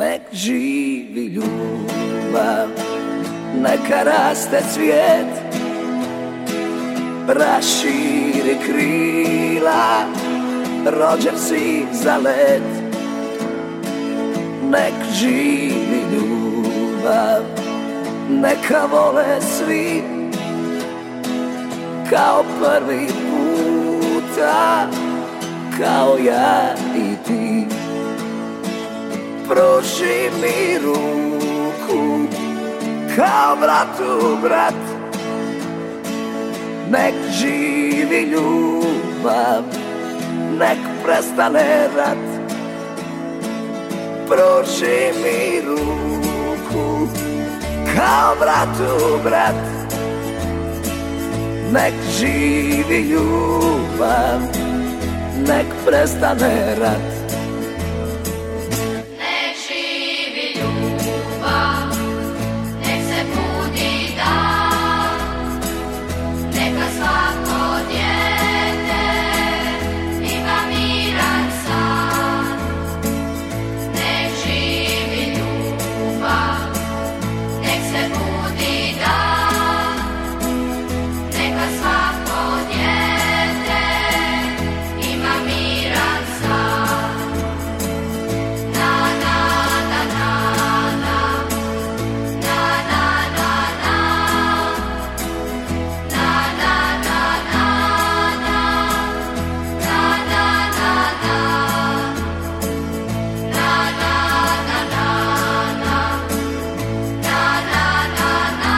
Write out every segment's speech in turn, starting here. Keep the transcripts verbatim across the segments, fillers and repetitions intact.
nek živi ljubav, neka raste cvijet, raširi krila, rođen si za let. Nek živi ljubav, neka vole svi, kao prvi puta, kao ja i ti. Pruži mi ruku, kao bratu brat, nek živi ljubav, nek prestane rat. Pruži mi ruku, kao bratu brat, nek živi ljubav, nek prestane rat. Nek živi ljubav, nek se budi dan, neka svako dijete ima miran san. Nek živi ljubav, nek se budi dan, neka svako dijete ima miran san. Na na na na na, na na na na, na na na na na, na na na na, na na na na na, na na na na,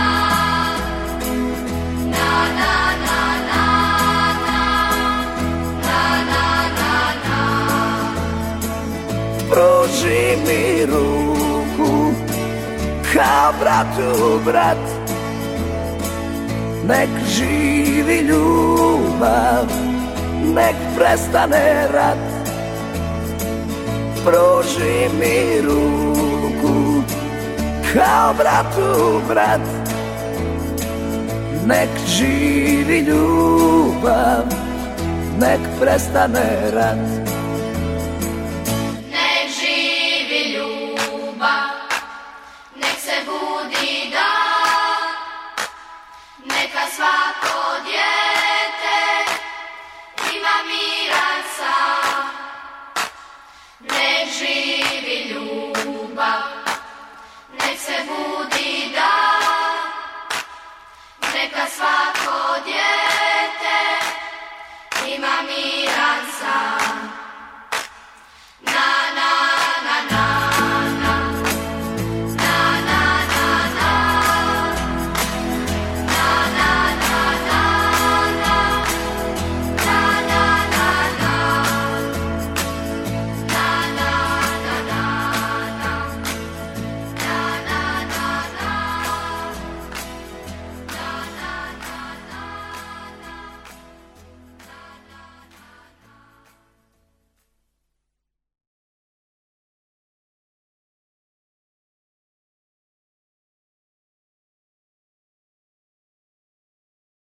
na na na na na, na na na na. Pruži mi ruku, kao bratu brat, nek živi ljubav, nek prestane rat. Pruži mi ruku, kao bratu brat, nek živi ljubav, nek prestane rat.